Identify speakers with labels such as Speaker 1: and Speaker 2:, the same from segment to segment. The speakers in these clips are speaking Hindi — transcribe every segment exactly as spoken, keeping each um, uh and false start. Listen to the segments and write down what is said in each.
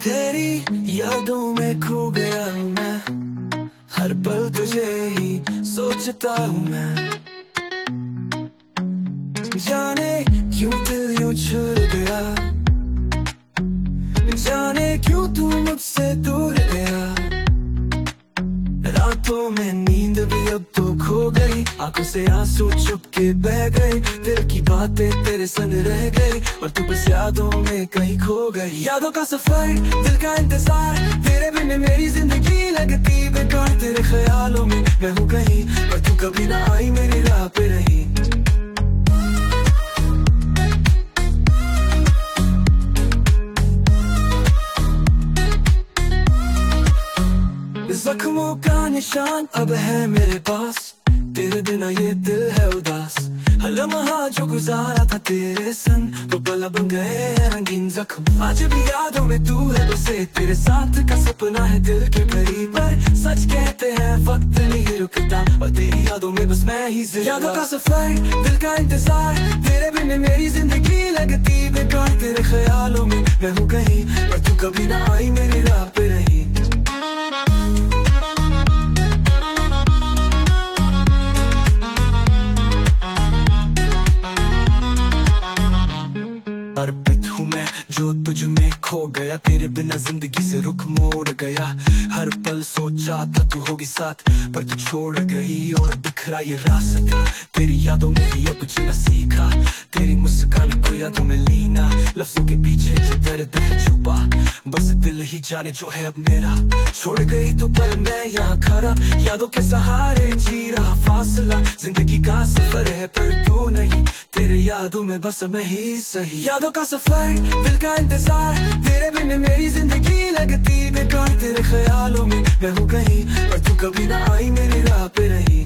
Speaker 1: तेरी यादों में खो गया हूँ मैं, हर पल तुझे ही सोचता हूँ मैं। जाने क्यों दिल यूं छूट गया, जाने क्यों तू मुझसे दूर गया। रातों में नींद भी अब तो खो गई, आंखों से आंसू चुप के बह गए। दिल की बातें तेरे संग रह गई, और तू बस यादों में कहीं खो गई। यादों का सफर, दिल का इंतजार, तेरे बिन मेरी जिंदगी लगती बेकार। तेरे ख्यालों में मैं हूँ कहीं, पर तू कभी ना आई मेरी राह पे रही। जख्मों का निशान अब है मेरे पास, तेरे बिना ये दिल है उदास। हर लम्हा जो गुजारा था तेरे संग, वो पल बन गए हैं रंगीन जख्म। आज भी यादों में तू है बसे, तेरे साथ का सपना है दिल के करीब। पर सच कहते हैं वक्त नहीं रुकता, और तेरी यादों में बस मैं ही जिंदा। यादों का सफर, दिल का इंतजार, तेरे बिन मेरी जिंदगी लगती बेकार। तेरे ख्यालों में मैं हूँ कहीं, पर तू कभी ना आई मेरी राह पे रही। अर्पित हूँ मैं जो तुझ में खो गया, तेरे बिना जिंदगी से रुख मोड़ गया। हर पल सोचा था तू होगी साथ, पर तू छोड़ गई और बिखरा ये रास्ता। तेरी यादों में ही अब जीना सीखा, तेरी मुस्कान को यादों में लीना। लफ्जों के पीछे जो दर्द है छुपा, बस दिल ही जाने जो है अब मेरा। छोड़ गई तो पर मैं यहाँ खड़ा, यादों के सहारे जी रहा फासला। जिंदगी का सफर है पर तू नहीं, तेरे यादों में बस मैं ही सही। यादों का सफर, दिल का इंतजार, तेरे बिन मेरी जिंदगी लगती बेकार। तेरे ख्यालों में मैं हूँ कहीं, पर तू कभी ना आई मेरी राह पे रही।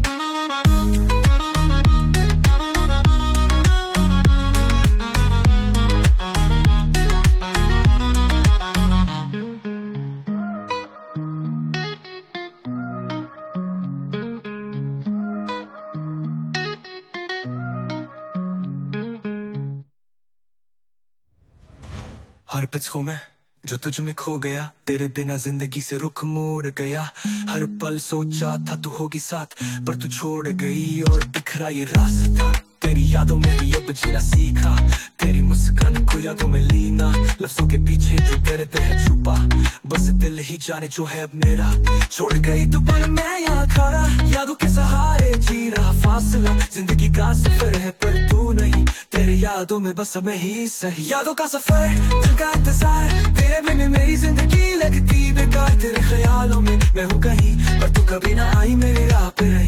Speaker 1: हर पल हूँ मैं जो तुझ में खो गया, तेरे बिना जिंदगी से रुख मोड़ गया। हर पल सोचा था तू होगी साथ, पर तू छोड़ गई और बिखरा ये रास्ता। तेरी यादों में भी अब जीना सीखा, तेरी मुस्कान को यादों में लीना। लफ्जों के पीछे जो दर्द है छुपा, बस दिल ही जाने जो है अब मेरा। छोड़ गई तो पर मैं यहाँ खड़ा, यादों के सहारे जी रहा फासला। जिंदगी का सफर है पर तू नहीं, तेरे यादों में बस मैं ही सही। यादों का सफर, दिल का इंतजार, तेरे बिन मेरी जिंदगी लगती बेकार। तेरे ख्यालों में मैं हूँ कहीं, पर तू कभी ना आई मेरी राह पे रही।